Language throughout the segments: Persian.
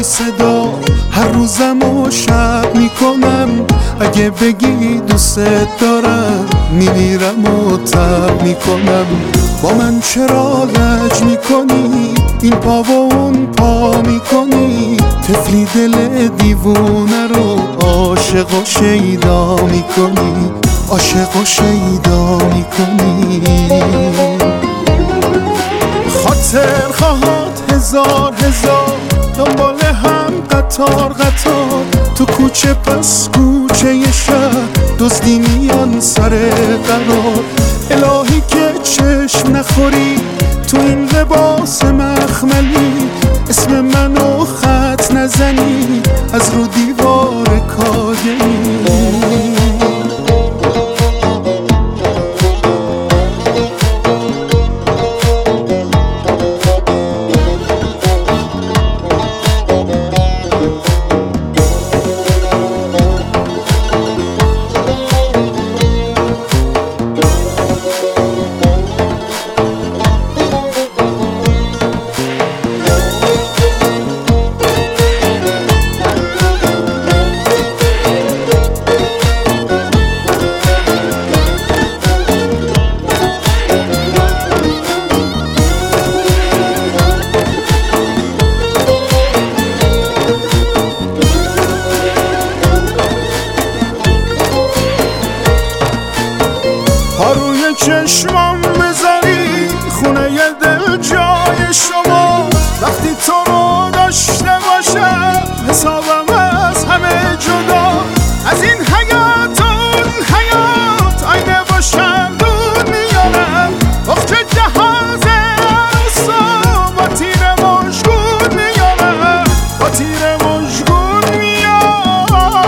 صدا هر روزم و شب میکنم. اگه بگی دوست دارم میمیرم و تب میکنم. با من چرا لج میکنی؟ این پا و اون پا میکنی. طفلی دل دیوونه رو عاشق و شیدا میکنی. عاشق و شیدا میکنی. خاطر خواهد هزار دنبال هم قطار تو کوچه پس کوچه شهر دزدی میان سر قرار. الهی که چشم نخوری تو این لباس مخملی. اسم منو خط نزنی از رو دیوار کاگلی. روی چشمام بذاری خونه ی دل جای شما. وقتی تو رو داشته باشم حسابم از همه جدا. از این حیات اون حیات آینه با شمدون میارم. اخت جهاز عروسا با تیر مشگون میارم. با تیر مشگون میارم.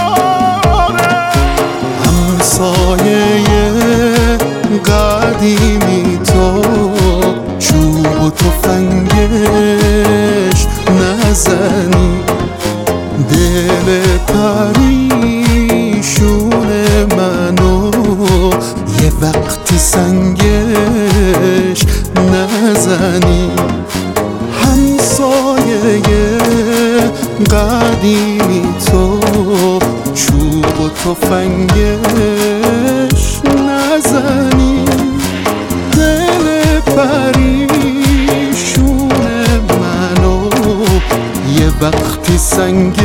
همسایه قدیمی تو چوب و تفنگش نزنی. دل پریشون منو یه وقتی سنگش نزنی. همسایه قدیمی تو چوب و تفنگش نزنی. دل پریشون منو یه وقتی سنگش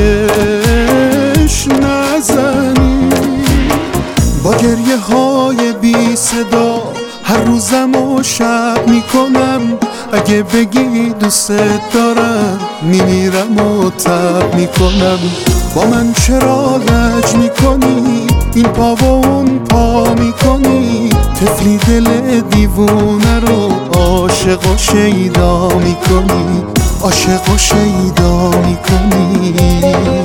نزنی. با گریه های بی صدا هر روزم و شب میکنم. اگه بگی دوست دارم میمیرم و تب میکنم. با من چرا لج میکنی؟ این پا و اون پا میکنی. طفلی دل دیوونه رو عاشق و شیدا میکنی. عاشق و شیدا میکنی.